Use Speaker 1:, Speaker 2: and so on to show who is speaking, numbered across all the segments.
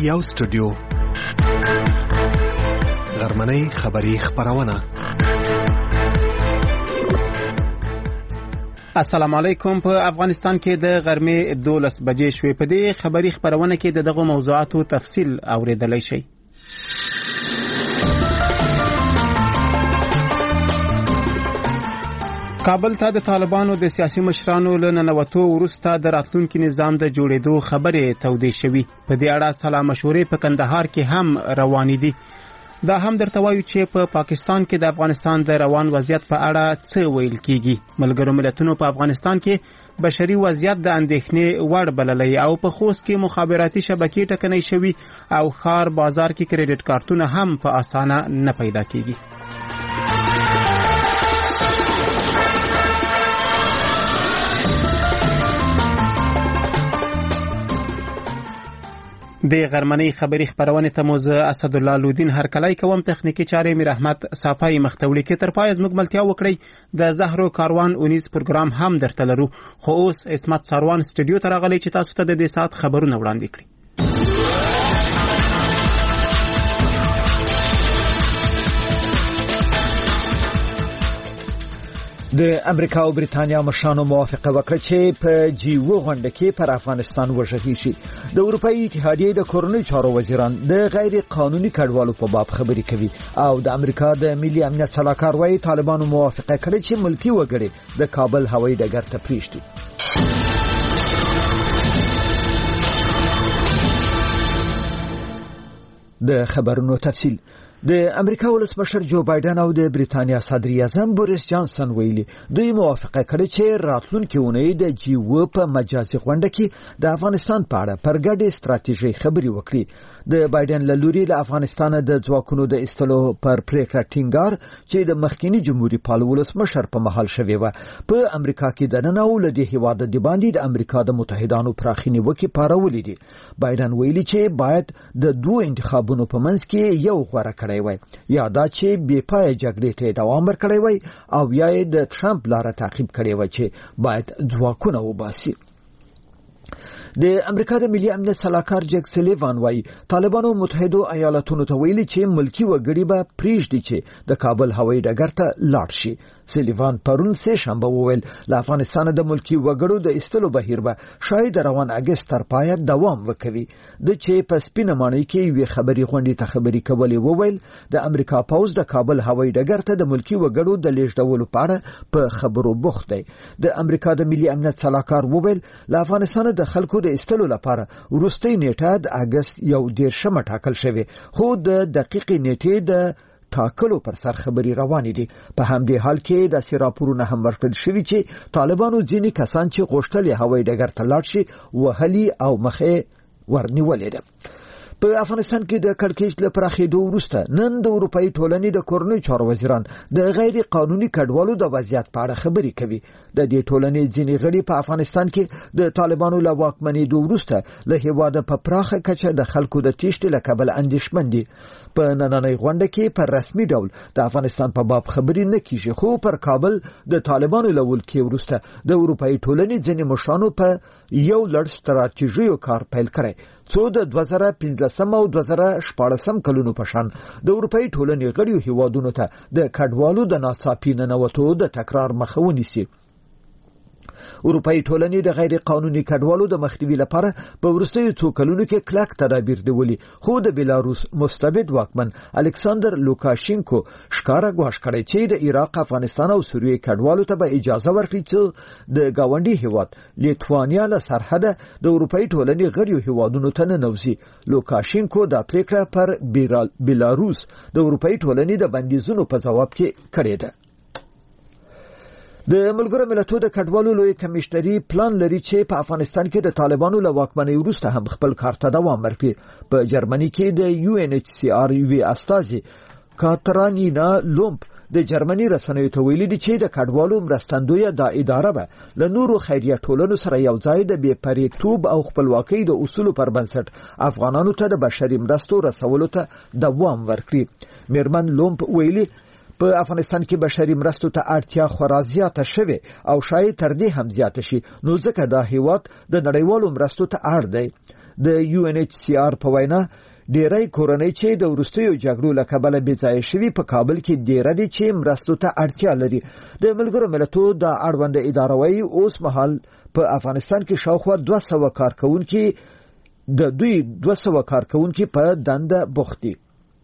Speaker 1: یو سټوډیو غرمنۍ خبری خبرونه.
Speaker 2: السلام علیکم. په افغانستان کې د غرمې 12 بجې شوې. په دې خبری خبرونه کې دغه موضوعاتو تفصیل اوریدلای شئ. کابل ته د طالبانو د سیاسي مشرانو له ننوتو وروسته د راتلونکي نظام د جوړېدو خبرې تودې شوې. په دې اړه سلا مشورې په کندهار کې هم روانې دي. دا هم درته وایو چې په پاکستان کې د افغانستان د روان وضعیت په اړه څه ویل کیږي. ملګرو ملتونو په افغانستان کې بشري وضعیت د اندېښنې وړ بللی او په خوست کې مخابراتي شبکې ټکنۍ شوي او ښار بازار کې کریډټ کارتونه هم په اسانه نه پیدا کیږي. د غرمنۍ خبری خبرونه ته موزه اسد الله لودین هرکلای کوم. تخنیکی چارې میر احمد صافای مختولی کې تر پای زموږ ملتیا وکړي. د زهرو کاروان اونیز پروګرام هم درته لرو. خو اوس اسمت ساروان سټوډیو ته راغلی چې تاسو ته د دې سات خبرونه وړاندې کړي.
Speaker 3: د امریکا او بریتانیا مشرانو موافقه وکړه چې په جیو غونډه کې پر افغانستان وژغي شي. د اروپאי اتحادیې د کورنۍ چارو وزیران د غیر قانوني کډوالو په باب خبرې کوي او د امریکا د ملي امنیت سلاکار وايي طالبانو موافقه کړې چې ملکی وګړي د کابل هوایي ډګر ته پریږدي. د خبرونو تفصیل. د امریکا ولسمشر جو بایدن او د بریتانیا صدر اعظم بوریس جانسن ویلي دوی موافقه کړې چې راتلونکي اونۍ د جیو په مجازي غونډه کې د افغانستان په اړه پر ګډې ستراتیژي خبرې وکړي. د بایدن له لوري له افغانستان د ځواکونو د ایستلو پر پریکړه ټینګار چې د مخکینی جمهوریت پالو ولسمشر په محل شوی و. په امریکا کې د نن او لدی هیواد د باندې د امریکا د متحدانو پراخینی وکي پارولې دي. بایدن ویلي چې باید د دوه انتخابونو په منځ کې یو غوړه کړي وي، یا دا چې بې پای جګړې ته دوام ورکړي وي او یا د ټرمپ لاره تعقیب کړي وي چې باید ځواکونه وباسي. د امریکا د ملي امنیت سلاکار جک سلیوان وايي طالبانو متحده ایالاتونو ته ویلي چې ملکی وګړي به پریږدي چې د کابل هوایي ډګر ته لاړ شي. سلیوان پرون سه شنبه وویل له افغانستان د ملکی وګړو د ایستلو بهیر به شاید روان اگست تر پای دوام وکوي. د چې په سپینه مانۍ کې یو خبري غونډې ته خبري کولې وویل د امریکا پوز د کابل هوایي ډګر ته د ملکی وګړو د لیږدولو په اړه په خبرو بوخت دی. د امریکا د ملي امنیت سلاکار وویل له افغانستان د خلکو د ایستلو لپاره وروستۍ نیټه د اگست 1 ټاکل شوی، خو د دقیقې نیټې د ټاکلو پر سر خبري روانې دي. په همدې حال کې د راپورونه هم ورکړل شوی چې طالبانو ځینې کسان چې غوښتل هوایي ډګر ته لاړ شي وهلي او مخه ورنیولې ده. په افغانستان کې د کړکېچ له پراخېدو وروسته نن د اروپאי ټولنې د کورنۍ چارو وزیران د غیر قانوني کډوالو د وضعیت په اړه خبرې کوي. د دې ټولنې ځینې غړي په افغانستان کې د طالبانو له واکمنېدو وروسته له هیواده په پراخه کچه د خلکو د تېښتې له کبله اندېښمن دي. په نننۍ غونډه کې پر رسمي ډول د افغانستان په باب خبرې نه کیږي، خو پر کابل د طالبانو له ولکې وروسته د اروپאי ټولنې ځینې مشرانو په یو لړ ستراتیژیو کار پیل کړی څو د 2015 او 2014 کلونو په شان د اروپאי ټولنې غړیو هیوادونو ته د کډوالو د ناڅاپي ننوتو د تکرار مخه ونیسي. اروپאי ټولنې د غیر قانوني کډوالو د مخنیوي لپاره په وروستیو څو کلونو کې کلک تدابیر نیولي، خو د بیلاروس مستبد واکمن الکساندر لوکاشینکو ښکارا غواړي کړی چې د عراق، افغانستان او سوریې کډوالو ته به اجازه ورکړي چې د گاونډي هیواد لیتوانیا له سرحده د اروپאי ټولنې غړیو هیوادونو ته ننوځي. لوکاشینکو دا پریکړه پر بیلاروس د اروپאי ټولنې د بندیزونو په ځواب کې کړې ده. د ملګرو ملتونو د کډوالو لوی کمشنري پلان لري چې په افغانستان کې د طالبانو له واکمنۍ وروسته هم خپل کار ته دوام ورکړي. په جرمني کې د UNHCR وی استازي کاترانینا لومپ د جرمني رسنیو ته ویلي دي چې د کډوالو مرستندویه د اداره به له نورو خیریه ټولنو سره یو ځای د بې پریتوب او خپلواکۍ د اصولو پر بنسټ افغانانو ته د بشري مرستو رسولو ته دوام ورکړي. میرمن لومپ ویلي په افغانستان کې بشري مرستو ته اړتیا خورا زیاته شوه او شاید تر دې هم زیاته شي، نو ځکه دا هیواد د نړیوالو مرستو ته اړ دی. د UNHCR په وینا ډیری کورنۍ چې د وروستیو جګړو له کبله بېځایه شوي په کابل کې ډیره دي چې مرستو ته اړتیا لري. د ملګرو ملتونو د اړونده اداره وایي اوس مهال په افغانستان کې شاوخوا 200 کارکونکي په دنده بوخت دي.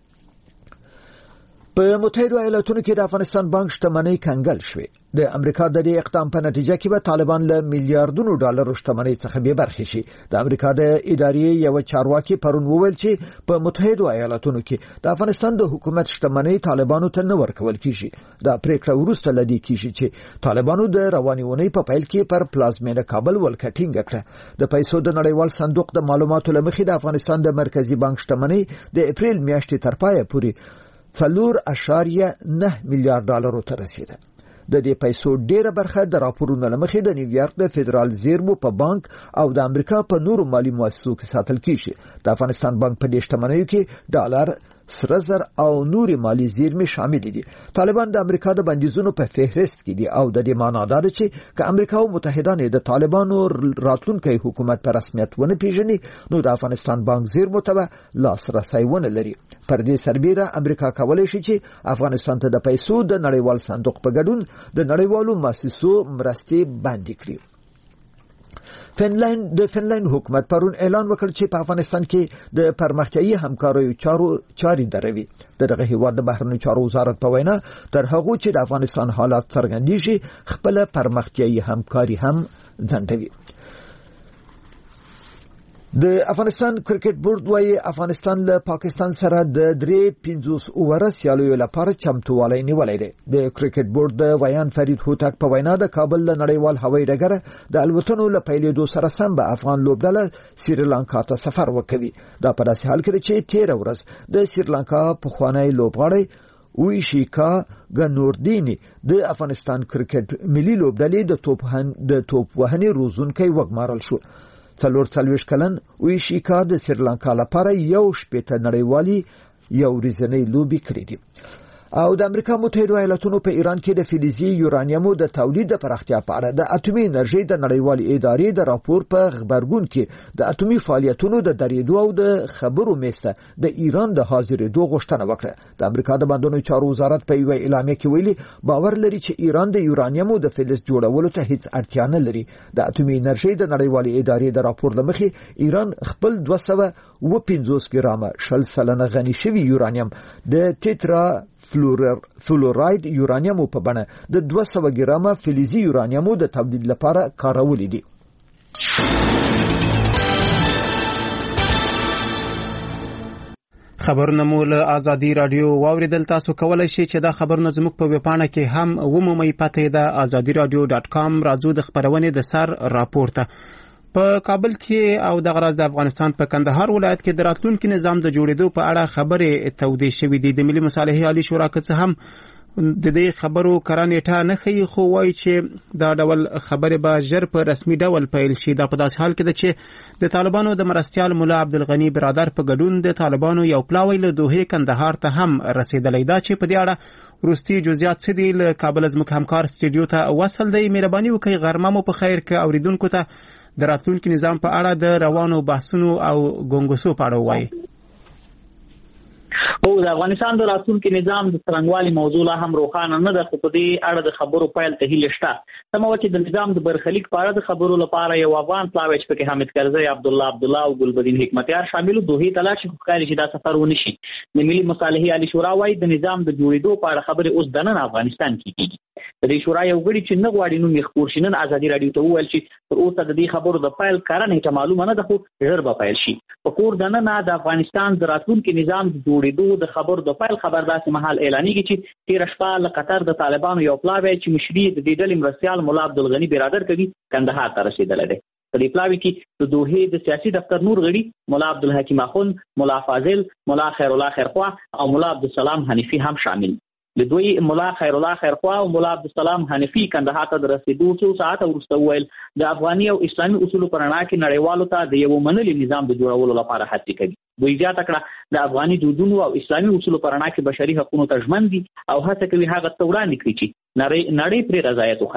Speaker 3: په متحده ایالاتونو کې د افغانستان بانک شتمنۍ کنګل شوې. د امریکا د دې اقدام په نتیجه کې به طالبان له میلیارډونو ډالرو شتمنۍ څخه بې برخې شي. د امریکا د ادارې یو چارواکي پرون وویل چې په متحده ایالاتونو کې د افغانستان د حکومت شتمنۍ طالبانو ته نه ورکول کیږي. دا پریکړه وروسته لدی کیږي چې طالبانو د رواني اونۍ په پیل کې پر پلازمینه کابل ولکټینګ کړه. د پیسو د نړیوال صندوق د معلوماتو لمخې د افغانستان د مرکزی بانک شتمنۍ د اپریل میاشتې تر پایه پورې 4.9 میلیارډ ډالرو ته رسیده. د دې پیسو ډیره برخه د راپورونو لمخې د نیویارک د فدرال زیرمو په بانک او د امریکا په نورو مالی مؤسسو کې ساتل کیږي. د افغانستان بانک په دې شتمنیو کې ډالر، سره زر او نوري مالی زیرمې شامل دي. طالبان د امریکا د بندیزونو په فهرست کې دي او د دې معنی دا ده چې که امریکا او متحدان د طالبانو راتلونکي حکومت په رسمیت ونه پیژني نو د افغانستان بانک زیرمو ته لاسرسی ونه لري. پر دې سربیره امریکا کولی شي چې افغانستان ته د پیسو د نړیوال صندوق په ګډون د نړیوالو مؤسسو مرستې بندي کړي. فنلند حکومت پرون اعلان وکړ چې په افغانستان کې د پرمختیايي همکاریو چارې دروي. دغه هیواد د بهرنیو چارو وزارت په وینا تر هغه چې د افغانستان حالات څرګندېږي خپل پرمختیايي همکاري هم ځنډوي. د افغانستان کرکټ بورډ وايي افغانستان له پاکستان سره د 3-50 اوور سیالیو لپاره چمتووالی نیولی دی. د کرکټ بورډ د ویان فرید هوتک په وینا د کابل له نړیوال هوایي ډګر د الوتنو له پیلېدو سره سم به افغان لوبډله سریلانکا ته سفر وکوي. دا په داسې حال کې چې تیر ورځ د سریلانکا پخوانی لوبغاړی ویشیکا ګنوردینی د افغانستان کرکټ ملي لوبډلې د توپ وهنې روزونکي وګمارل شو. 44 کلن ویشیکا د سریلانکا لپاره 1 نړیوالي یو ورځنی لوبي کړې دي. او د امریکا متحده ایالاتونو په ایران کې د فلزي یورانیمو د تولید د پراختیا په اړه د اټومي انرژي د نړیوالې ادارې د راپور په خبرګون کې د اټومي فعالیتونو د درېدو او د خبرو میسته د ایران د حاضرېدو غوښتنه وکړه. د امریکا د بندونو چارو وزارت په یوه اعلامیه کې ویلي باور لري چې ایران د یورانیمو د فلز جوړولو ته هیڅ اړتیا نه لري. د اټومي انرژي د نړیوالې ادارې د راپور لمخې ایران خپل 250 ګرامه 60% غني شوی یورانیم د ټیټرا فلوراید یورانیمو په بڼه د 200 ګرامه فلزي یورانیمو د تولید لپاره کارولې دي.
Speaker 2: خبرونه مو له آزادي رادیو واوریدل. تاسو کولای شئ چې دا خبرونه زموږ په ویبپاڼه کې هم ومومئ. پته ده azadiradio.com. راځو د خبرونې د سر راپورته. په کابل کې او د غراز د افغانستان په کندهار ولایت کې د راتلونکي نظام د جوړېدو په اړه خبرې تودې شوې دي. د ملي مصالحې عالی شورا څخه هم د دې خبرو کرانېټه نه ښیي، خو وایي چې دا ډول خبرې به ژر په رسمي ډول پیل شي. دا په داسې حال کې ده چې د طالبانو د مرستیال مولا عبدالغني برادر په ګډون د طالبانو یو پلاوی له دوحې کندهار ته هم رسېدلی. دا چې په دې اړه وروستي جزئیات څه دي له کابل زموږ همکار سټوډیو ته وصل دی. مهرباني وکړئ غرمه مو په خیر که اوریدونکو ته د راتلونکي نظام په اړه د روانو بحثونو او ګونګسو په اړه وایي.
Speaker 4: او د افغانستان د راتلونکي نظام د څرنګوالي موضوع لا هم روښانه نه ده، خو په دې اړه د خبرو پیل ته هیله شته. سمه وه چې د نظام د برخلیک په اړه د خبرو لپاره یو افغان پلاوی چې پکې حامد کرزی، عبدالله او ګلبدین حکمتیار شامل دوحې ته لاړ شي، خو ښکاري چې دا سفر ونه شي. د ملي مصالحې عالی شورا وایي د نظام د جوړېدو په اړه خبرې اوس دننه افغانستان کې کېږي. د دې شورا یو غړي چې نه غواړي نوم یې خپور شي نن ازادي راډیو ته وویل چې تر اوسه د دې خبرو د پیل کاره نیټه معلومه نه ده، خو ژر به پیل شي. په کور دننه د افغانستان د راتلونکي نظام د جوړېدو د خبرو د پیل خبر داسې مهال اعلانېږي چې تېره شپه له قطر د طالبانو یو پلاوی چې مشري د دې ډلې مرستیال مولا عبدالغني برادر کوي کندهار ته رسېدلی دی. په دې پلاوي کې د دوحې د سیاسي دفتر نور غړي مولا عبدالحکیم اخوند، مولا فاضل، مولا خیرالله خیرخوا او مولا عبدالسلام حنفي هم شامل. د دوی مولا خیرالله خیرخوا او مولا عبدالسلام حنفي کندهار ته د رسېدو څو ساعته وروسته وویل د افغاني او اسلامي اصولو په رڼا کې نړیوالو ته د یو منلي نظام د جوړولو لپاره هڅې کوي. دوی زیاته کړه د افغاني دودونو او اسلامي اصولو په رڼا کې بشري حقونو ته ژمن دي او هڅه کوي هغه ته وړاندې کړي چې نړۍ پرې رضایت وښایي.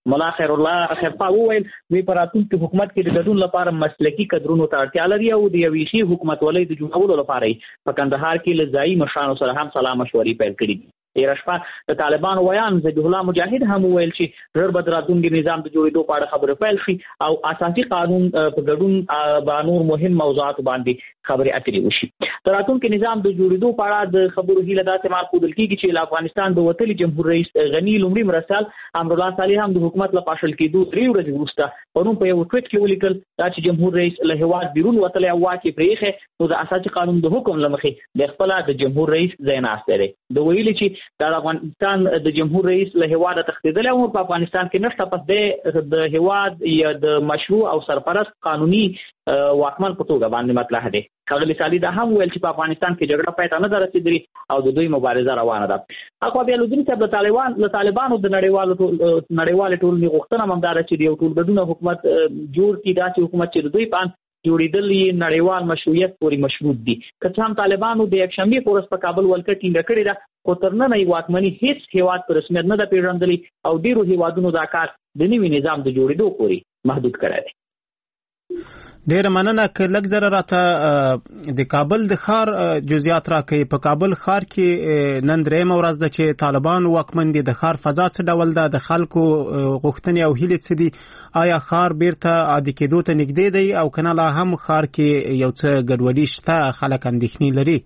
Speaker 4: مولا خیر الله خیرپا وویل وی په راتلونکي حکومت کې د ګډون لپاره مسلکي کډرونو ته اړتیا لري او د یوې ښې حکومتولۍ د جوړولو لپاره په کندهار کې له ځایي مشرانو سره هم سلا مشورې پیل کړي دي. تېره شپه د طالبانو ویان ذبیح الله مجاهد هم وویل چې ژر به د راتلونکي نظام د جوړېدو په اړه خبرې پیل شي او اساسي قانون په ګډون به نور مهم موضوعات باندې خبرې اترې وشي. د راتلونکي نظام د جوړېدو په اړه د خبرو هیله داسې معقول کېږي چې له افغانستان د وتلي جمهور رئیس غني لومړي مرستیال امرالله صالح هم د حکومت له پاشل کېدو 3 ورځې وروسته پرون په یو ټویټ کې ولیکل دا چې جمهور رئیس له هېواد بیرون وتلی او واک یې پرېښی نو د اساسي قانون د حکم له مخې د خپله د جمهور رئیس ځای ناستی دی. د ویلي چې دا د افغانستان د جمهور رئیس له هېواده تښتېدلی او په افغانستان کې نشته، پس دی د هېواد یا د مشروع او سرپرست قانوني واکمن په توګه باندې مطرح دی. ښاغلي صالح دا هم ویل چې په افغانستان کې جګړه پای ته نه ده رسېدلې او د دوی مبارزه روانه ده. اخوا بیا لودین صاحب د طالبانو د نړیوالې ټولنې غوښتنه هم همدا ده چې د یو ټولګډونه حکومت جوړ کړي، داسې حکومت چې د دوی په اند جوړېدل نړیوال مشروعیت پورې مشروط دي. که څه هم طالبانو د یکشنبې په ورځ په کابل ولکه ټینګه کړې ده، خو تر ننه یې واکمني هېڅ هېواد په رسمیت نه ده پېژندلې او ډېرو هېوادونو دا کار د نوي نظام د جوړېدو پورې محدود کړی دی.
Speaker 2: ډیره مننه که لږ زره راته د کابل د ښار جزئیات راکړئ. په کابل ښار کې نن درېیمه ورځ ده چې طالبان واکمن دي. د ښار فضا څه ډول ده؟ د خلکو غوښتنې او هیلې څه دي؟ آیا ښار بیرته عادي کېدو ته نږدې دی او که نه لا هم ښار کې یو څه ګډوډي شته، خلک اندېښنې لري؟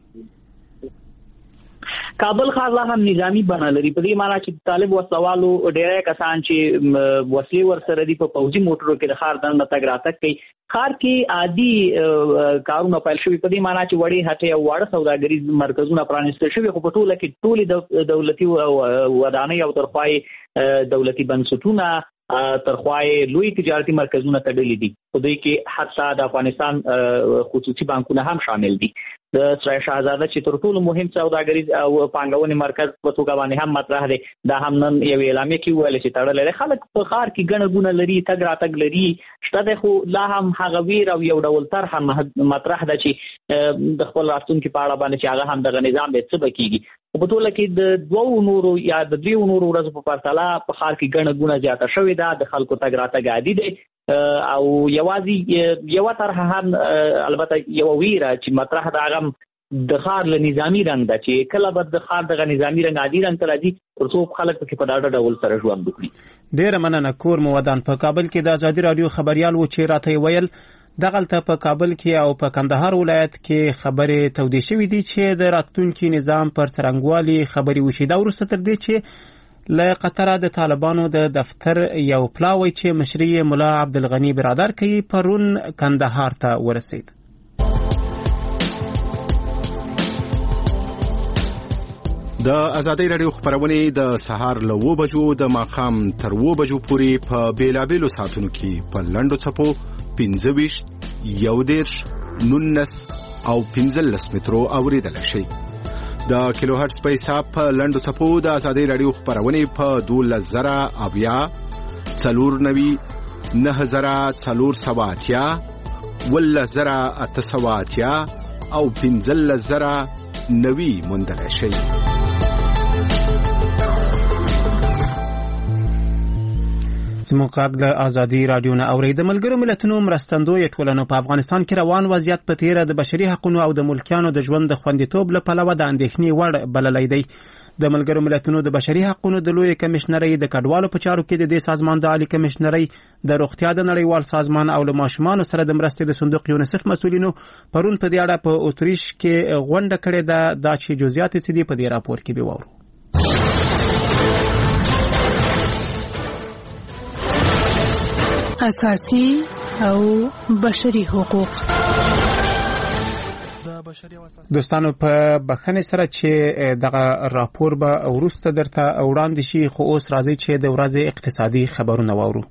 Speaker 4: کابل ښار لا هم نظامی بڼه لري، په دې معنی چې طالب وسلوالو ډېری کسان چې وسلې ورسره دي په پوځي موټرو کې د ښار دننه تګ راتګ کوي. ښار کې عادي کارونه پیل شوي، په دې معنی چې وړې هټۍ او واړه سوداګریز مرکزونه پرانیستل شوي، خو په ټوله کې ټولې دولتي ودانۍ او ترخوای دولتي بنسټونه ترخوای لوی تجارتي مرکزونه تړلي دي. په دوی کې حتی د افغانستان خصوصي بانکونه هم شامل دي. د سرای شاهزاده چې تر ټولو مهم سوداګریز او پانګونې مرکز په توګه باندې هم مطرح دی، دا هم نن یو اعلامیه کې ویل چې تړلی دی. خلک په ښار کې ګڼه ګونه لري، تګ راتګ لري شته دی، خو لا هم هغه ویر او یو ډول طرح مطرح ده چې د خپل راتلونکي په اړه باندې چې هغه هم دغه نظام دی څه به کېږي. په ټوله کې د 2 نورو یا د 3 نورو ورځو په پرتله په ښار کې ګڼه ګونه زیاته شوې ده، د خلکو تګ راتګ عادي دی او یوازې یوه طرحه هم البته یوه ویره چې مطرح ده هغه د ښار له نظامي رنګ ده چې کله به د ښار دغه نظامي رنګ عادي رنګ ته راځي تر څو خلک پکې په ډاډه ډول سره ژوند وکړي. ډېره
Speaker 2: مننه. کور مو ودان. په کابل کې د ازادي راډیو خبریال و چې راته ویل دغلته په کابل کې او په کندهار ولایت کې خبرې تودې شوې دي چې د راتلونکي نظام پر څرنګوالي خبرې وشي. دا وروسته تر دې چې له قطره د طالبانو د دفتر یو پلاوی چې مشري ملا عبدالغني برادر کوي پرون کندهار ته ورسید.
Speaker 1: د ازادي راډیو خبرونه د سهار له 9 بجو د ماښام تر 9 بجو پورې په بیلابېلو ساعتونو کې په لنډو څپو 25 11 19 او 15 مترو اوریدل شي. د کیلو هرتز په حساب په لنډو څپو د ازادي راډیو خبرونه په 12000 اویا 490 9480 ولزرا اتصواتیا او 15000 نوی مندل شي.
Speaker 2: زموږ غږ له ازادي راډیو نه اورئ. د ملګرو ملتونو مرستندویه ټولنو په افغانستان کې روان وضعیت په تیره د بشري حقوقو او د ملکیانو د ژوند د خوندیتوب له پلوه د اندېښنې وړ بللی دی. د ملګرو ملتونو د بشري حقوقو د لوی کمشنرۍ د کډوالو په چارو کې د دې سازمان د عالی کمشنرۍ د روغتیا د نړیوال سازمان او له ماشومانو سره د مرستې د صندوق یونیسف مسؤلینو پرون په دې اړه په اتریش کې غونډه کړې ده. دا چې جزئیات یې دي په دې راپور کې به واورو.
Speaker 5: اساسي او بشري حقوق.
Speaker 2: دوستانو په بخښنې سره چې دغه راپور به وروسته درته وړاندې شي، خو اوس راځي چې د ورځې اقتصادي خبرونه واورو.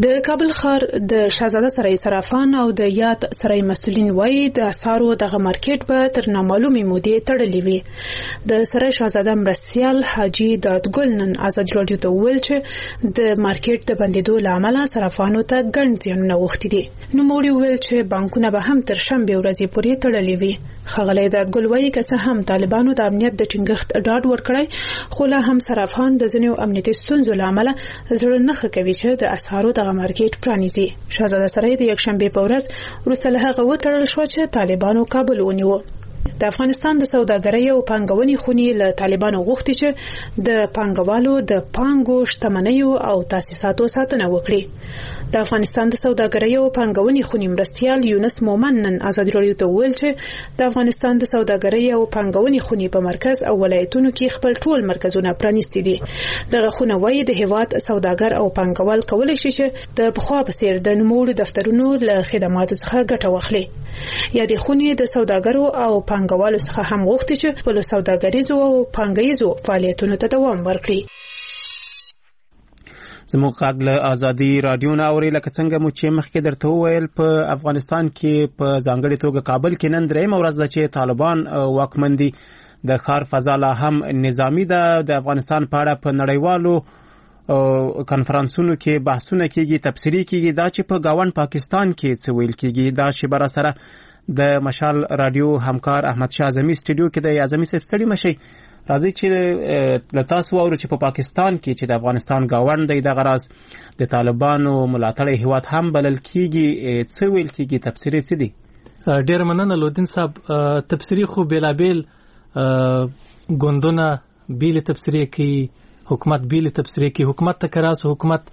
Speaker 5: د کابل ښار د شاهزاده سرای صرافان او د یاد سرای مسؤلین وایي د اسعارو دغه مارکیټ به تر نامعلومې مودې تړلې وي. د سرای شاهزاده مرستیال حاجی دادګل نن ازادي راډیو ته وویل چې د مارکیټ د بندېدو له امله صرافانو ته ګڼ زیانونه اوښتي دي. نوموړي وویل چې بانکونه به هم تر شنبې ورځې پورې تړلې وي. ښاغلی دادګل وایي که څه هم طالبانو د امنیت د ټینګښت ډاډ ورکړی خو لا هم صرافان د ځینو امنیتي ستونزو له امله زړه نه ښه کوي چې د اسعارو دغه مارکیټ پرانیزي. شاهزاده سرای د یکشنبې په ورځ وروسته له هغه وتړل شو چې طالبانو کابل ونیو. د افغانستان د سوداګرۍ او پانګونې خونې له طالبانو غوښتي چې د پانګوالو د پانګو شتمنیو او تاسیساتو ساتنه وکړي. د افغانستان د سوداګرۍ او پانګونې خونې مرستیال یونس مومن نن ازادي راډیو ته وویل چې د افغانستان د سوداګرۍ او پانګونې خونې په مرکز او ولایتونو کې خپل ټول مرکزونه پرانیستي دي. دغه خونه وایي د هیواد سوداګر او پانګوال کولی شي چې د پخوا په څیر د نوموړو دفترونو له خدماتو څخه ګټه واخلي. یا د خونې د سوداګرو او پانګوالو څخه هم غوښتي چې خپل سوداګریزو او پانګیزو فعالیتونو ته دوام ورکړي.
Speaker 2: زموږ غږ له ازادي راډیو نه اوري. لکه څنګه مو چې مخکې درته وویل په افغانستان کې په ځانګړې توګه کابل کې نن درېیمه ورځ ده چې طالبان واکمن دي. د ښار فضا لا هم نظامي ده. د افغانستان په اړه په نړیوالو کنفرانسونو کې بحثونه کېږي، تبصرې کېږي. دا چې په ګاونډ پاکستان کې څه ویل کېږي دا شی به سره د مشال رادیو همکار احمد شاه اعظمي سټوډیو کې د اعظمي صاحب ستړي مشي راځي چې له تاسو واورو چې په پاکستان کې چې د افغانستان ګاونډ دی دغه راز د طالبانو ملاتړی هیواد هم بلل کېږي، څه ویل کېږي، تبصرې څه دي؟
Speaker 6: ډېر مننه لودین صاحب. تبصرې خو بیلابیل ګوندونه بیل تبصرې کوي، حکومت بیل تبصرې کوي. حکومت ته کراس حکومت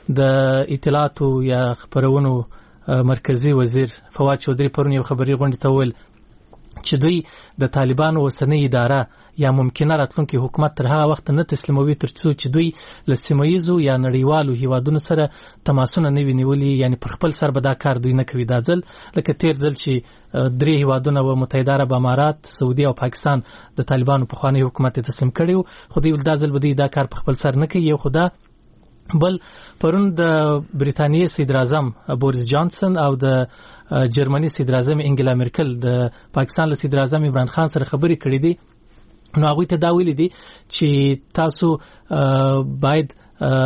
Speaker 6: د اطلاعاتو یا خبرونو مرکزی وزیر فواد چودري پرون یو خبري غونډه ته ویل چې دوی د طالبانو اوسنۍ اداره یا ممکنه راتلونکي حکومت تر هغه وخت نه تسلیموي تر څو چې دوی له سیمه‌ییزو یا نړیوالو هیوادونو سره تماسونه نه وي نیولي، یعنی پر خپل سر به دا کار دوی نه کوي. دا ځل لکه تیر ځل چې درې هیوادونه و متحده عرب امارات، سعودي او پاکستان د طالبانو په خوانی حکومت تسلیم کړي، خو دوی دا ځل به دوی دا کار په خپل سر نه کوي. یو خدا بل پرون د بریتانیې صدر اعظم بوریس جانسن او د جرمني صدر اعظم انګلا مرکل د پاکستان له صدر اعظم عمران خان سره خبرې کړې دي. نو هغوی ته دا ویلي دي چې تاسو باید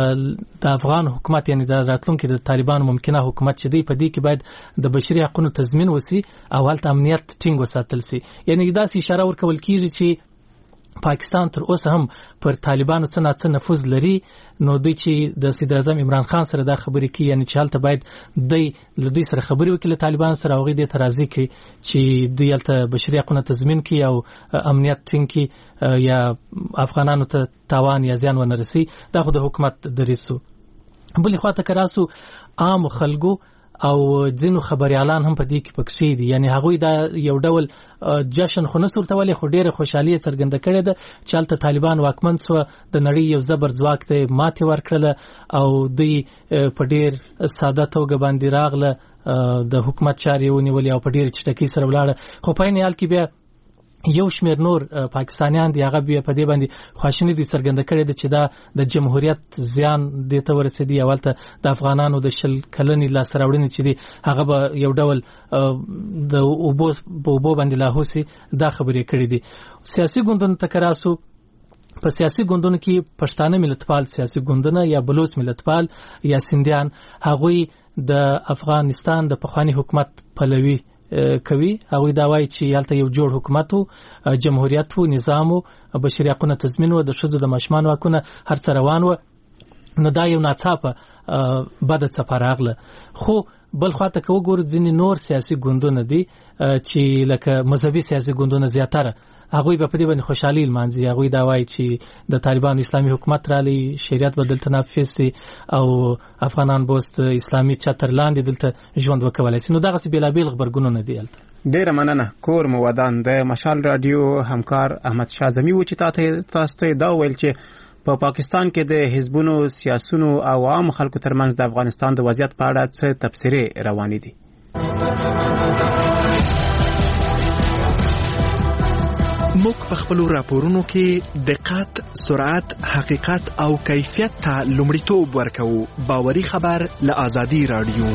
Speaker 6: د افغان حکومت یعنی د راتلونکي د طالبانو ممکنه حکومت چې دی په دې کې باید د بشري حقوقو تضمین وسی او هلته امنیت ټینګ وساتل سي. یعنی دا اشاره ورکول کیږي چې پاکستان تر اوسه هم پر طالبانو څه نفوذ لري. نو دوی چې د صدر اعظم عمران خان سره دا خبرې کوي، یعنی چې هلته باید له دوی سره خبرې وکړي له طالبانو سره، هغوی دې ته راضي کړي چې دوی هلته بشري حقونه تضمین کړي او امنیت ټینګ کړي یا افغانانو ته تاوان یا زیان ونه رسي. دا خو د حکومت دریځ سو. بلې خواته که راسو عام خلکو او ځینو خبريالان هم په دې کې پکې دي، یعنی هغوی دا یو ډول جشن خو نسور ته ولې خو ډېره خوشحالي څرګنده کړې ده چې هلته طالبان واکمن سو، د نړۍ یو زبر ځواک ته ماتې ورکړله او دوی په ډېر ساده توګه باندې راغله د حکومت چارې ونیولې او په ډېر چټکۍ سره ولاړه. خو په عین حال کې بیا یو شمېر نور پاکستانیان دی هغه بیا په دې باندې خواشیني دي څرګنده کړې ده چې دا د جمهوریت زیان دې ته ورسېدي او هلته د افغانانو د 20 کلنې لاسته راوړنې چې دي هغه به یو ډول د اوبو باندې لاهوسي دا خبرې کړې دي. سیاسي ګوندونو ته که راسو، په سیاسي ګوندونو کې پښتانه ملتپال سیاسي ګوندونه یا بلوچ ملتپال یا سندیان هغوی د افغانستان د پخوانی حکومت پلوي کوي. هغوی دا وایي چې هلته یو جوړ حکومت وو، جمهوریت وو، نظام وو، بشري حقونه تضمین وو، د ښځو د ماشومانو حقونه هر څه روان وو. نو دا یو ناڅاپه بده څپه راغله. خو بل خواته که وګورو ځینې نور سیاسي ګوندونه دي چې لکه مذهبي سیاسي ګوندونه زیاتره هغوی به په دې باندې خوشحالي لمانځي. هغوی دا وایي چې د طالبانو اسلامي حکومت رالی، شریعت به دلته نافذ سي او افغانان به اوس د اسلامي چتر لاندې دلته ژوند وکولی سي. نو دغسې بېلابېل غبرګونونه دي هلته.
Speaker 2: ډېره مننه. کور مو ودان. د مشال رادیو همکار احمد شاه اعظمي و چې تاسو ته دا ویل چې په پاکستان کې د حزبونو، سیاسونو او عام خلکو ترمنځ د افغانستان د وضعیت په اړه څه تبصرې روانې دي.
Speaker 7: موږ په خپل راپورونو کې دقت، سرعت، حقیقت او کیفیت ته لومړیتوب ورکوو. باوري خبر له آزادي رادیو.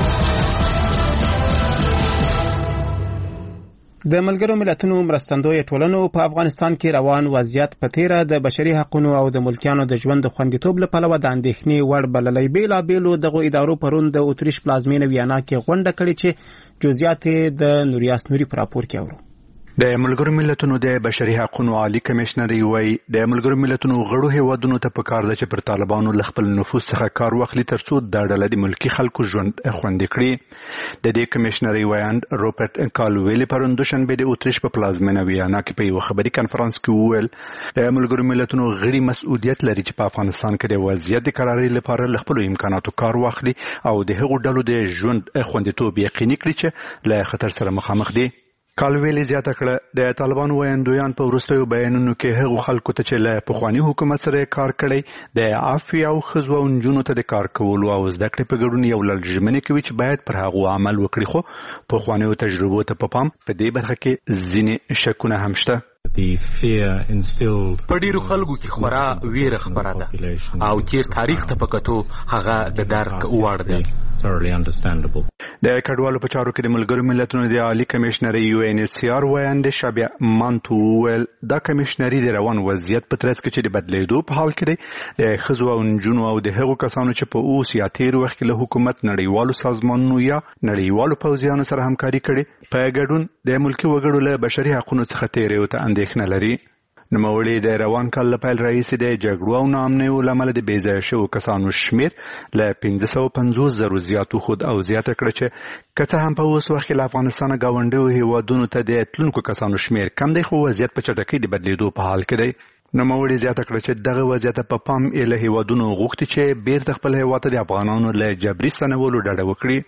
Speaker 2: د ملګرو ملتونو مرستندوی ټولنو په افغانستان کې روان وضعیت په تیره د بشري حقوقو او د ملکیانو د ژوند خوندیتوب لپاره د اندېښنې وړ بللې. بیلابېلو دغه ادارو پرون د اتریش پلازمینه ویانا کې غونډه کړې چې جزئیات د نوریاس نوري په راپور کې اورو.
Speaker 1: د ملګرو ملتونو د بشري حقوقو عالی کمشنر وایي د ملګرو ملتونو غړو هیوادونو ته پکار ده چې پر طالبانو ل خپل نفوذ څخه کار واخلي ترڅو د ډله د ملکی خلکو ژوند خوندي کړي. د دې کمشنر وایي روبرټ کالویل پرون دوشنبه د اتریش په پلازمینه ویانا کې په یو خبري کانفرنس کې وویل د ملګرو ملتونو غړي مسؤلیت لري چې په افغانستان کې د وضعیت د قراري لپاره ل خپل امکاناتو کار واخلي او د هغو ډلو د ژوند خوندیتوب یقیني کړي چې له خطر سره مخامخ دي. کالویل زیاته کړه د طالبانو وایندویان په وروستیو بیانونو کې هغو خلکو ته چې له پخواني حکومت سره کار کړی د عافیه او ښځو او نجونو ته د کار کولو او زده کړې په ګډون یو لړ کوي چې باید پر هغو عمل وکړي. خو پخوانیو تجربو ته په پام په دې برخه کې ځینې شکونه هم شته.
Speaker 8: په ډیرو خلکو کې خورا ویره خبره ده او تیر تاریخ ته پکتو هغه د درک وړ ده.
Speaker 1: د کډوالو په چارو کې د ملګرو ملتونو د عالی کمشنر UNHCR وایند شابه مانتو ویل دا کمشنري د روان وضعیت په ترڅ کې چې د بدلیدو په حال کې دی د ښځو او نجونو او د هغو کسانو چې په اوس یا تیر وخت کې له حکومت نړیوالو سازمانونو یا نړیوالو پوځیانو سره همکاري کړي په ګډون د ملکي وګړو له بشري حقوقو څخه تیرې ته اندېښنه لري. نوموړي د روان کال له پیل راهیسې د جګړو او ناامنیو له امله د بې ځایه شوو کسانو شمېر له 550,000 زیات وښود او زیاته کړه چې که څه هم په اوس وخت کې له افغانستانه ګاونډیو هیوادونو ته د تلونکو کسانو شمېر کم دی خو وضعیت په چټکۍ د بدلیدو په حال کې دی. نوموړي زیاته کړه چې دغه وضعیت په پام یې له هیوادونو غوښتي چې بیرته خپل هیواد ته د افغانانو له جبري ستنولو ډډه وکړي.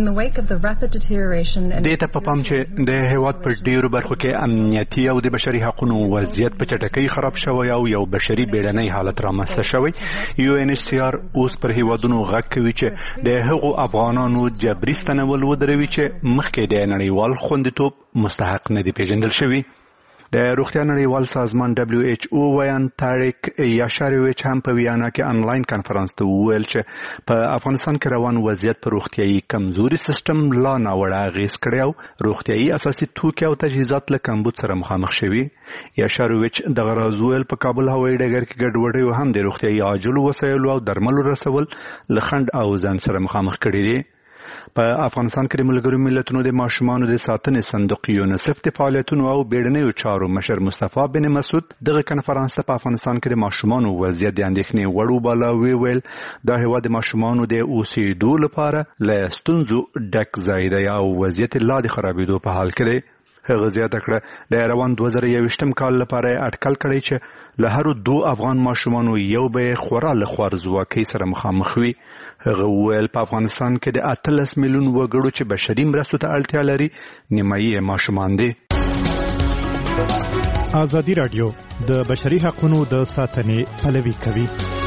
Speaker 1: دې ته په پام چې د هیواد په ډیرو برخو کې امنیتي او د بشري حقوقو وضعیت په چټکۍ خراب شوی او یو بشري بیړنی حالت رامنځته شوی. UNHCR اوس پر هیوادونو غږ کوي چې د هغو افغانانو جبري ستنول ودروي چې مخکې د نړیوال خوندیتوب مستحق نه دي پیژندل شوي. د روغتیا نړیوال سازمان WHO وایان تاریک یاشارویچ هم په ویانا کې انلاین کانفرنس ته وویل چې په افغانستان کې روان وضعیت پر روغتیايي کمزوري سیستم لا ناوړه اغېز کړی او روغتیايي اساسي توکي او تجهیزات له کمبود سره مخامخ شوي. یاشارویچ دغه راز وویل په کابل هوایي ډګر کې ګډوډي هم د روغتیايي عاجلو وسایلو او درملو رسول له خنډ او ځنډ سره مخامخ کړي دي. په افغانستان کې د ملګرو ملتونو د ماشومانو د ساتنې صندوق یونیسف د فعالیتونو او بیړنیو چارو مشر مصطفی بن مسعود دغه کانفرنس ته په افغانستان کې د ماشومانو وضعیت د اندېښنې وړ وباله. ویل دا هیواد د ماشومانو د اوسېدو لپاره له ستونزو ډک ځای دی او وضعیت لا د خرابېدو په حال کې دی. هغه زیاته کړه د روان 2021 کال لپاره اټکل کړی چې له هر 2 افغان ماشومانو یو به خورا له خوارځواکۍ سره مخامخ وي. هغه ویل په افغانستان کې د 18 میلیون وګړو چې بشري مرستو ته اړتیا لري نیمایي ماشومان دي.
Speaker 9: آزادي رادیو د بشري حقوقو د ساتنې پلوي کوي.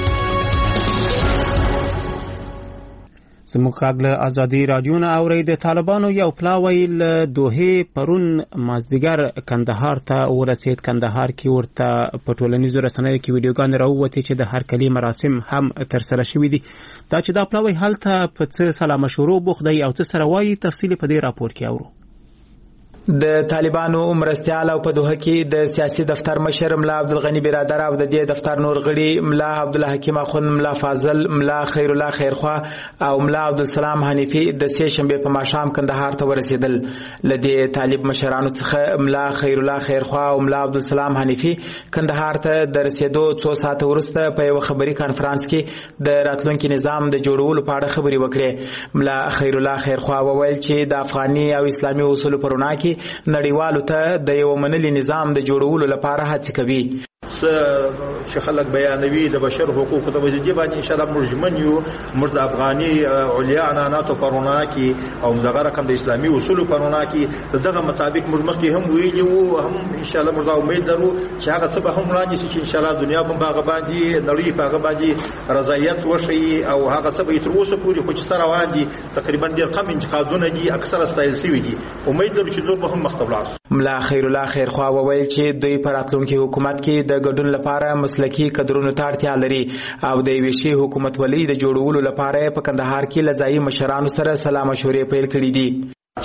Speaker 2: زموږ خاګله ازادي رادیو نه اوري د طالبانو یو پلاوی له دوه پرون مازدیګر کندهار ته ورسید. کندهار کې ورته په ټولنیزو رسنیو کې ویډیوګان راووتې چې د هرکلي مراسم هم ترسره شوي دي. دا چې دا پلاوی هلته په څه سلا مشورو بوخت دی او څه سره وایي تفصیل په دې راپور کې اورو.
Speaker 10: د طالبانو مرستيال او په دوه کې د سیاسي دفتر مشر ملا عبدالغنی برادر او د دې دفتر نور غړي ملا عبدالله حکیم اخوند، ملا فاضل، ملا خیر الله خیرخوا او ملا عبدالسلام حنیفی د سه شنبه په ماښام کندهار ته ورسېدل. لدې طالب مشرانو څخه ملا خیر الله خیرخوا او ملا عبدالسلام حنیفی کندهار ته د رسېدو 2 ساعت وروسته په یو خبري کانفرنس کې د راتلونکي نظام د جوړولو په اړه خبري وکړې. ملا خیر الله خیرخوا وویل چې د افغاني او اسلامي اصولو پرونه کې نړیوالو ته د یو منلي نظام د جوړولو لپاره هڅه کوي.
Speaker 11: چې خلک بیانوي د بشر حقوقو ته وجدي باندې ان شاء الله مرجمن یو مرد افغاني علیا عناناتو پرونا کی او دغه رقم د اسلامي اصول پرونا کی دغه مطابق مرمخ هم ویلی وو هم ان شاء الله مردا امید درو چې هغه څه به هم وړاندې شي ان شاء الله دنیا په هغه باندې نړۍ په هغه باندې رضایت وشي او هغه څه به تر اوسه پورې خو چې سره روان دي تقریبا ډېر کم انتقادونه دي اکثره ستایل شوي دي امید درو چې نور به هم مختبلات
Speaker 10: ملا خیر الله خیرخوا وویل چې دوی پر راتلونکي حکومت کې د ګډون لپاره مسلکي کډرونو ته اړتیا لري او د ویشي حکومت ولې د جوړولو لپاره په کندهار کې لځایي مشرانو سره سلا مشورې پیل کړې دي
Speaker 11: چې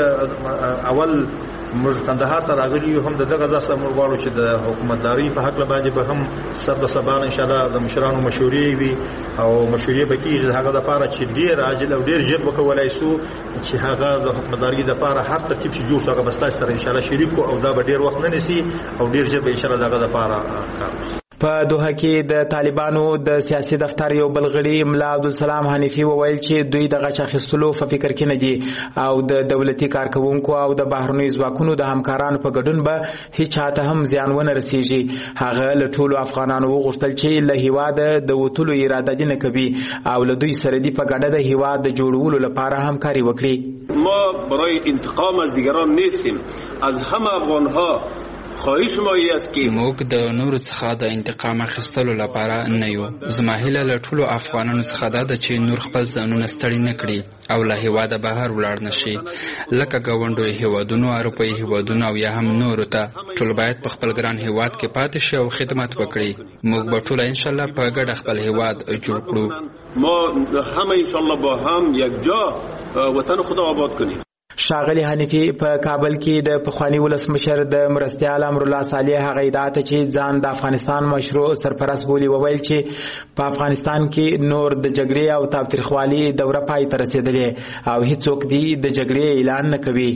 Speaker 11: څنګه اول موږ کندهار ته راغلي هم دغه داسه موږ غواړو چې د حکومتداري په حق باندې به هم سبا ان شاء الله د مشرانو مشورې وي او مشورې به کېږي هغه د لپاره چې ډېر عاجل او ډېر ژر وکولای شو چې هغه د حکومتداري لپاره هر ترتیب چې جوړ هغه بس سره ان شاء الله شریک او دا به ډېر وخت نه نسی او ډېر ژر به ان شاء الله دغه لپاره کار
Speaker 10: په دوحه کې د طالبانو د سیاسي دفتر یو بلغړي ملا عبدالسلام حنیفي وویل چې دوی د غچ اخیستلو په فکر کې نه دي او د دولتي کارکونکو او د بهرنیو ځواکونو د همکارانو په ګډون به هیڅ چاته هم زیان ونه رسیږي هغه له ټولو افغانانو وغوښتل چې له هیواده د وتلو اراده دې نه کوي او له دوی سره دې په ګډه د هیواد د جوړولو لپاره همکاري وکړي
Speaker 12: ما برای انتقام از دیگران نیستیم از همه افغانها خواهش ما است که
Speaker 13: موږ د نورو څخه د انتقام اخیستلو لپاره نه یو زما هیله له ټولو افغانانو څخه ده چې نور خپل ځانونه ستړي نه کړي او له هیواده بهر ولاړ نشي لکه ګاونډیو هیوادونو اروپایي هیوادونو او یا هم نورو ته ټول باید په خپل ګران هیواد کې پاتې شي او خدمت وکړي موږ به ټول ان شاء الله په ګډه خپل هیواد جوړ کړو
Speaker 12: ما همه ان شاء الله با هم یکجا وطن خود آباد کنیم
Speaker 10: ښاغلي حنیفي په کابل کې د پخوانی ولسمشر د مرستیال امرالله صالح هغه ادعا ته چې ځان د افغانستان مشروع سرپرست بولي وویل چې په افغانستان کې نور د جګړې او تاوتریخوالي دوره پای ته رسېدلې او هیڅوک دې د جګړې اعلان نه کوي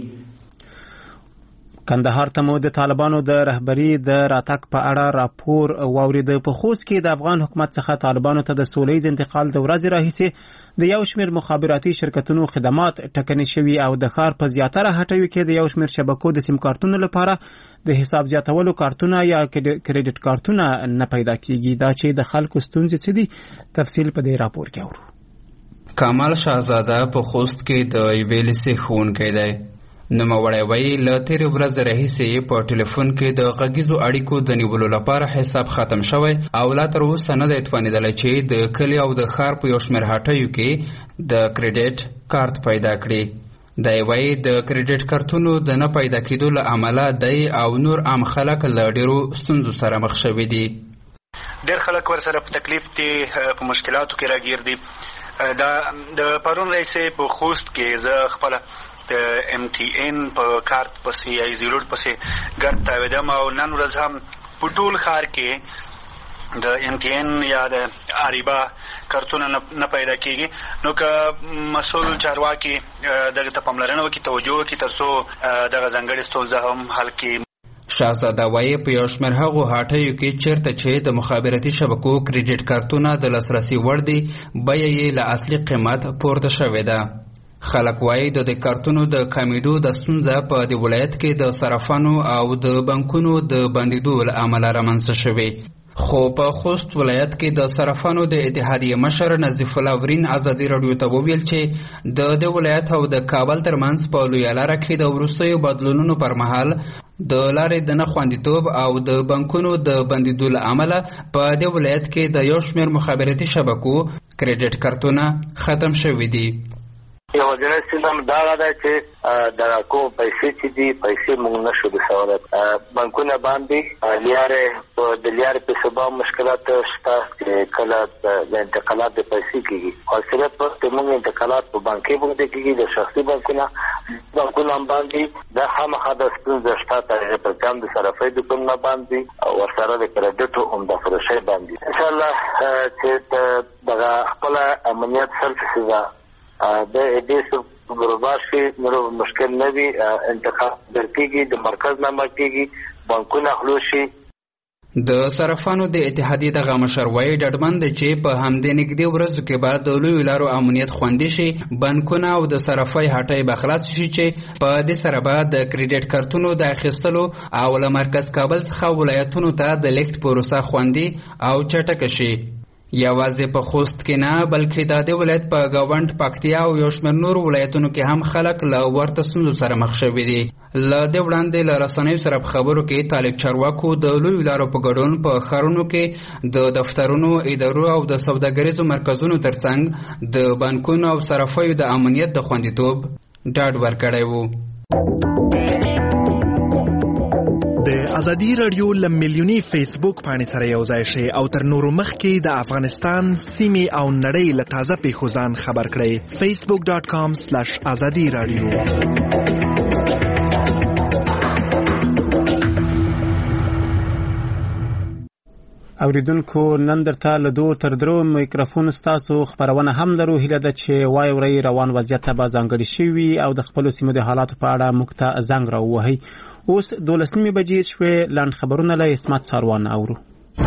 Speaker 2: کندهار ته مو د طالبانو د رهبری د راتګ په اړه راپور واورید په خوست کې د افغان حکومت څخه طالبانو ته د سولهییز انتقال د ورځې راهیسې د یو شمېر مخابراتي شرکتونو خدمات ټکنۍ شوي او د ښار په زیاتره هټیو کې د یو شمېر شبکو د سیم کارتونو لپاره د حساب زیاتولو کارتونه یا کریډټ کارتونه نه پیدا کیږي دا چې د خلکو ستونزې څه دي تفصیل په دې راپور کې اورو
Speaker 13: کمال شاهزاده په خوست کې د یوې لیسې ښوونکی دی نوموړی وایي له تېرې ورځې راهیسې په ټلیفون کې د غږیزو اړیکو د نیولو لپاره حساب ختم شوی او لا تر اوسه نه دی توانېدلی چې د کلي او د ښار په یو شمېر هټیو کې د کریډټ کارت پیدا کړي دی وایي د کریډټ کارتونو د نه پیدا کېدو له امله دی او نور عام خلک له ډېرو ستونزو سره مخ شوي دي
Speaker 14: ډېر خلک ورسره په تکلیف دي په مشکلاتو کې راګیر دي د پرون راهیسې په خوست کې زه خپله د ام ټي ان په کارت پسې یا زیروډ پسې ګرد تاویدم او نن ورځ هم په ټول ښار کې د ام ټي ان یا د اریبا کارتونه نه پیدا کېږي نو که مسؤل چارواکي دغه ته پاملرنه وکړي توجه وکړي تر څو دغه ځانګړې ستونزه هم حل کړي
Speaker 13: شاهزاده وایي په یو شمېر هغو هټیو کې چېرته چې د مخابراتي شبکو کریډټ کارتونه د لاسرسي وړ دي بیه یې له اصلي قیمت پورته شوې ده خلک وایي د دې کارتونو د کمیدو د ستونزه په دې ولایت کې د صرافانو او د بانکونو د بندېدو له امله رامنځته شوې خو په خوست ولایت کې د صرافانو د اتحادیې مشر نظیف الله ورین ازادي راډیو ته وویل چې د دې ولایت او د کابل ترمنځ په لویه لاره کې د وروستیو بدلونونو پر مهال د لارې د نه خوندیتوب او د بانکونو د بندېدو له امله په دې ولایت کې د یو شمېر مخابراتي شبکو کریډټ کارتونه ختم شوي دي
Speaker 15: یو ځینې سیستم دا ده چې د کوم پیسې چې دي پیسې موږ نشو د سوالات بانکونه باندې لیارې د لیارې په سبب مشکلات شته چې کله د انتقالات د پیسې کېږي او صرف په موږ انتقالات په بانکي باندې کېږي د شخصي بانکونه باندې دا خامخا د ستونزه شته چې په کم د صرافۍ دکانونه باندې او ورسره د کریډټو هم د فروشۍ باندې ان شاء الله چې دغه خپل امنیت سرفیسز د دې بروبار شي نور مشکل نه وي انتخاب درکېږي د مرکز نه مکېږي بانکونه خلوشي
Speaker 13: د صرافانو د اتحادیې دغه مشر وایي ډاډمن دی چې په همدې نږدې ورځو کې به د لویو لارو امنیت خوندي شي، بانکونه او د صرافۍ هټۍ به خلاص شي چې په دې سره به د کریډټ کارتونو د اخیستلو او له مرکز کابل څخه ولایتونو ته د لیږد پروسه خوندي او چټکه شي. یوازې په خوست کې نه بلکې د دې ولایت په گاونډ پکتیا او یو شمېر نور ولایتونو کې هم خلک له ورته ستونزو سره مخ شوي دي. له دې وړاندې له رسنیو سره په خبرو کې طالب چارواکو د لویو لارو په ګډون په ښارونو کې د دفترونو، ادارو او د سوداګریزو مرکزونو ترڅنګ د بانکونو او صرافیو د امنیت د خوندیتوب ډاډ ورکړی و.
Speaker 7: د ازادي رادیو له میلیوني فیسبوک پاڼې سره یو ځای شئ او تر نورو مخکې د افغانستان سیمې او نړۍ له تازه پیښو ځان خبر کړئ. facebook.com/azadi radio.
Speaker 2: اوریدونکو نن درته له 2 تر 3 میکروفون ستاسو خبرونه هم لرو. هیله ده چې وایي روان وضعیت ته به ځانګړي شوي او د خپلو سیمو د حالاتو په اړه موږ ته زنګ راووهئ. اوس 12 بجې شوې. لاند خبرونه له اسمت ساروان اورو.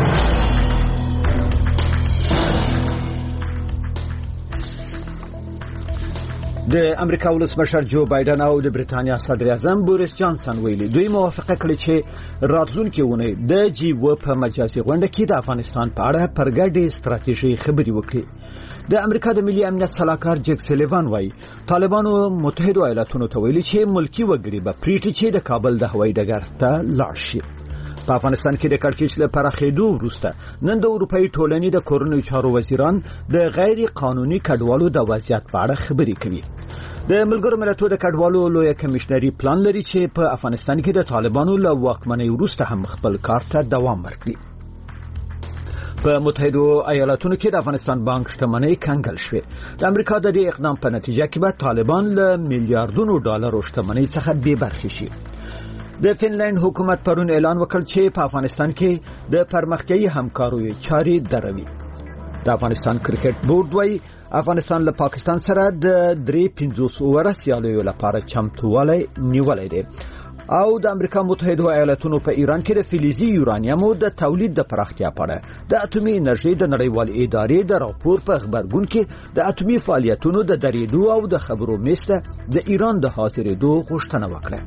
Speaker 3: د امریکا ولسمشر جو بایدن او د بریتانیا صدر اعظم بوریس جانسن ویلي دوی موافقه کړې چې راتلونکي اونۍ د G7 په مجازي غونډه کې د افغانستان په اړه پر ګډې ستراتیژي خبرې وکړي. د امریکا د ملي امنیت سلاکار جک سلیوان وایي طالبانو متحده ایالاتونو ته ویلي چې ملکی وګړي به پریټي چې د کابل د هوایي ډګر ته لاړ شي. په افغانستان کې د کړکېچ له پراخېدو وروسته نن د اروپאי ټولنې د کورنیو چارو وزیران د غیر قانوني کډوالو د وضعیت په اړه خبرې کوي. د ملګرو ملتونو د کډوالو لوی کمشنري پلان لري چې په افغانستان کې د طالبانو له واکمنۍ وروسته هم خپل کار ته دوام ورکړي. په متحده ایالاتونو کې د افغانستان بانک شتمنۍ کنګل شوې. د امریکا د دې اقدام په نتیجه کې به طالبان له میلیارډونو ډالرو شتمنۍ څخه بې برخې شي. د فنلند حکومت پرون اعلان وکړ چې په افغانستان کې د پرمختیايي همکاریو چارې دروي. د افغانستان کرکټ بورډ وايي افغانستان له پاکستان سره د 350 اوور سیالیو لپاره چمتووالی نیولای دی. او د امریکا متحده ایالاتونو په ایران کې د فلزي یورانیمو د تولید د پراختیا په اړه د اټومي انرژي د نړیوال ادارې د راپور په خبرګون کې د اټومي فعالیتونو د درېدو او د خبرو میسته د ایران د حاضرېدو غوښتنه وکړه.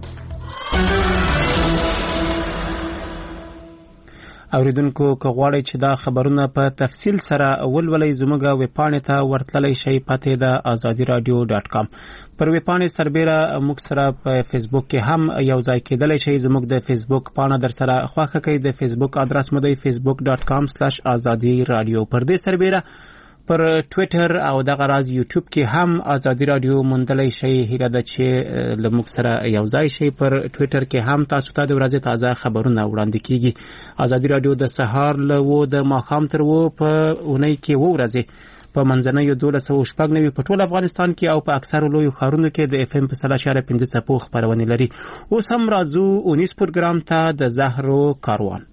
Speaker 2: اوریدونکو که غواړئ چې دا خبرونه په تفصیل سره ولولئ زموږ ویبپاڼې ته ورتللی شئ. پته د azadiradio.com. پر ویبپاڼې سربېره موږ سره په فیسبوک کې هم یو ځای کېدلی شئ. زموږ د فیسبوک پاڼه در سره خوښه کړئ. د فیسبوک ادرس مو دی facebook.com/azadiradio. پر دې سربېره پر ټویټر او دغه راز یوټیوب کې هم ازادي رادیو موندلی شئ. هیله ده چې له موږ سره یو ځای شئ. پر ټویټر کې هم تاسو ته د ورځې تازه خبرونه وړاندې کیږي. ازادي رادیو د سهار له 2 د ماښام تر 2 په اونۍ کې 2 ورځې په منځنیو 1290 په ټول افغانستان کې او په اکثر لویو ښارونو کې د FM په 3.5 څپو خبرونه لري. اوس هم راځو 19 پروګرام ته د زهرو کاروان.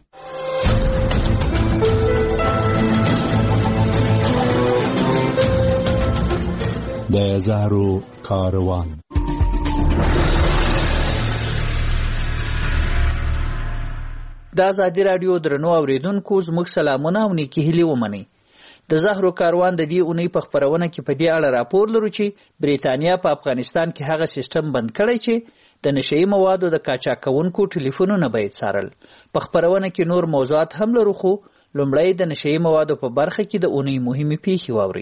Speaker 16: د زهرو کاروان.
Speaker 17: د ازادي رادیو درنو اوریدونکو زموږ سلامونه او نیکی هیلې ومنئ. د زهرو کاروان د دې اونۍ په خبرونه کې په دې اړه راپور لرو چې بریتانیا په افغانستان کې هغه سیستم بند کړی چې د نشئی موادو د قاچاقونکو ټلیفونونه باید څارل. په خبرونه کې نور موضوعات هم لرو خو لومړی د نشئی موادو په برخه کې د اونۍ مهمه پیښې واورئ.